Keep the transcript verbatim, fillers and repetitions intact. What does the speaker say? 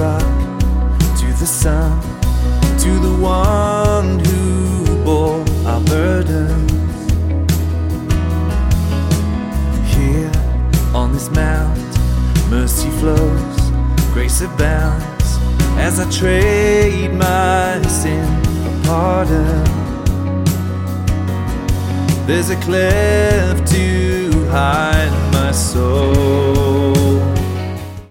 rock, to the sun, to the one who bore our burdens. Here on this mount, mercy flows, grace abounds, as I trade my sin for pardon. There's a cleft to hide my soul.